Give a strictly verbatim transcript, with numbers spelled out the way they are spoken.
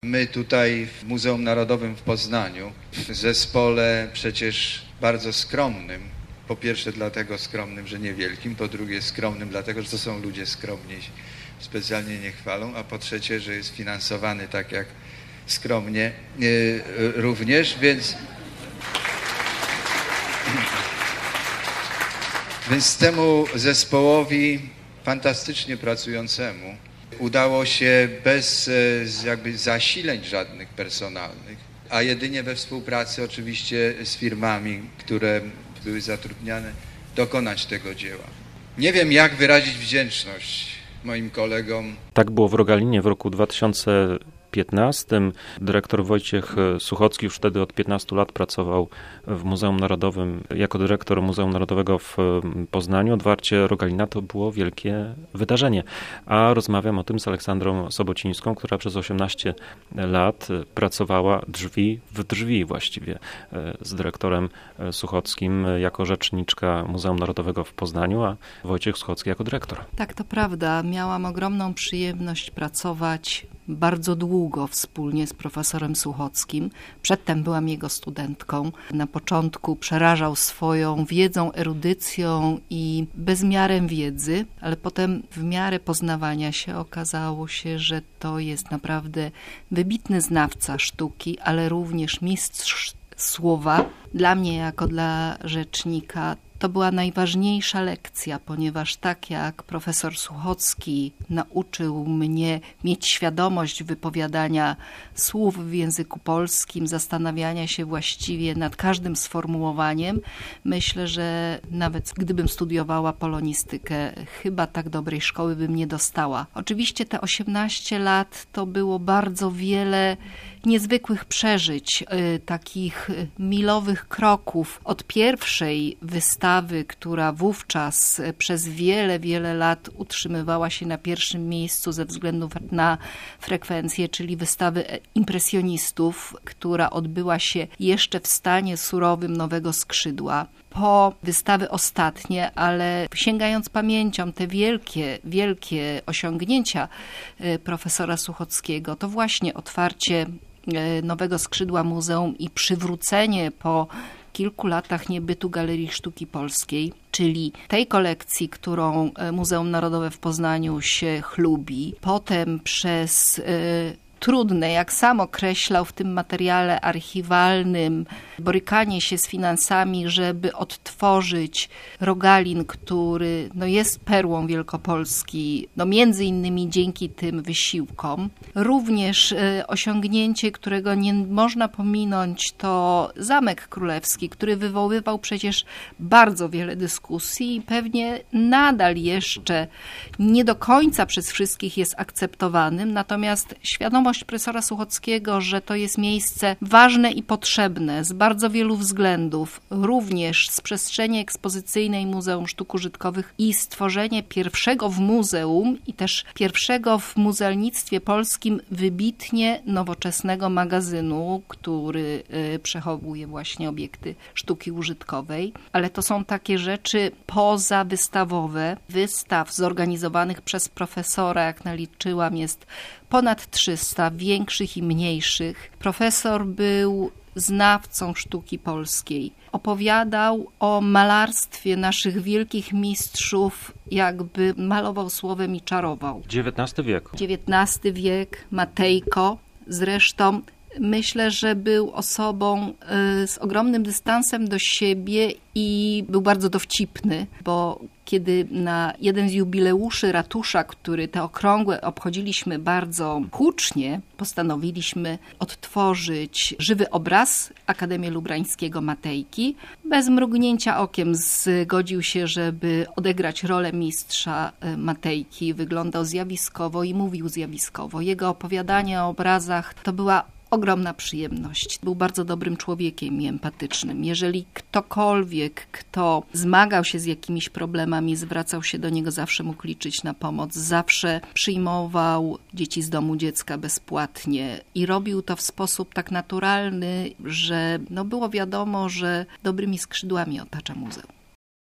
My tutaj w Muzeum Narodowym w Poznaniu, w zespole przecież bardzo skromnym, po pierwsze dlatego skromnym, że niewielkim, po drugie skromnym dlatego, że to są ludzie skromni, specjalnie nie chwalą, a po trzecie, że jest finansowany tak jak skromnie yy, również, więc, więc temu zespołowi fantastycznie pracującemu udało się bez jakby zasileń żadnych personalnych, a jedynie we współpracy oczywiście z firmami, które były zatrudniane, dokonać tego dzieła. Nie wiem, jak wyrazić wdzięczność moim kolegom. Tak było w Rogalinie w roku dwa tysiące piętnastym. Dyrektor Wojciech Suchocki już wtedy od piętnastu lat pracował w Muzeum Narodowym jako dyrektor Muzeum Narodowego w Poznaniu. Otwarcie Rogalina to było wielkie wydarzenie. A rozmawiam o tym z Aleksandrą Sobocińską, która przez osiemnaście lat pracowała drzwi w drzwi właściwie z dyrektorem Suchockim jako rzeczniczka Muzeum Narodowego w Poznaniu, a Wojciech Suchocki jako dyrektor. Tak, to prawda. Miałam ogromną przyjemność pracować bardzo długo wspólnie z profesorem Suchockim. Przedtem byłam jego studentką. Na początku przerażał swoją wiedzą, erudycją i bezmiarem wiedzy, ale potem w miarę poznawania się okazało się, że to jest naprawdę wybitny znawca sztuki, ale również mistrz słowa. Dla mnie jako dla rzecznika to była najważniejsza lekcja, ponieważ tak jak profesor Suchocki nauczył mnie mieć świadomość wypowiadania słów w języku polskim, zastanawiania się właściwie nad każdym sformułowaniem, myślę, że nawet gdybym studiowała polonistykę, chyba tak dobrej szkoły bym nie dostała. Oczywiście te osiemnaście lat to było bardzo wiele niezwykłych przeżyć, y, takich milowych kroków od pierwszej wystawy, która wówczas przez wiele, wiele lat utrzymywała się na pierwszym miejscu ze względu na frekwencję, czyli wystawy impresjonistów, która odbyła się jeszcze w stanie surowym Nowego Skrzydła. Po wystawy ostatnie, ale sięgając pamięcią te wielkie, wielkie osiągnięcia profesora Suchockiego, to właśnie otwarcie Nowego Skrzydła Muzeum i przywrócenie po kilku latach niebytu Galerii Sztuki Polskiej, czyli tej kolekcji, którą Muzeum Narodowe w Poznaniu się chlubi. Potem przez y, trudne, jak sam określał w tym materiale archiwalnym, borykanie się z finansami, żeby odtworzyć Rogalin, który no, jest perłą Wielkopolski, no, między innymi dzięki tym wysiłkom. Również y, osiągnięcie, którego nie można pominąć, to Zamek Królewski, który wywoływał przecież bardzo wiele dyskusji i pewnie nadal jeszcze nie do końca przez wszystkich jest akceptowanym, natomiast świadomość profesora Suchockiego, że to jest miejsce ważne i potrzebne z bardzo wielu względów, również z przestrzeni ekspozycyjnej Muzeum Sztuk Użytkowych i stworzenie pierwszego w muzeum i też pierwszego w muzealnictwie polskim wybitnie nowoczesnego magazynu, który y, przechowuje właśnie obiekty sztuki użytkowej. Ale to są takie rzeczy pozawystawowe. Wystaw zorganizowanych przez profesora, jak naliczyłam, jest ponad trzysta, większych i mniejszych. Profesor był znawcą sztuki polskiej. Opowiadał o malarstwie naszych wielkich mistrzów, jakby malował słowem i czarował. dziewiętnasty wiek. dziewiętnasty wiek, Matejko. Zresztą myślę, że był osobą y, z ogromnym dystansem do siebie i był bardzo dowcipny, bo kiedy na jeden z jubileuszy ratusza, który te okrągłe obchodziliśmy bardzo hucznie, postanowiliśmy odtworzyć żywy obraz Akademii Lubrańskiego Matejki. Bez mrugnięcia okiem zgodził się, żeby odegrać rolę mistrza Matejki. Wyglądał zjawiskowo i mówił zjawiskowo. Jego opowiadanie o obrazach to była ogromna przyjemność. Był bardzo dobrym człowiekiem i empatycznym. Jeżeli ktokolwiek, kto zmagał się z jakimiś problemami, zwracał się do niego, zawsze mógł liczyć na pomoc. Zawsze przyjmował dzieci z domu dziecka bezpłatnie i robił to w sposób tak naturalny, że no było wiadomo, że dobrymi skrzydłami otacza muzeum.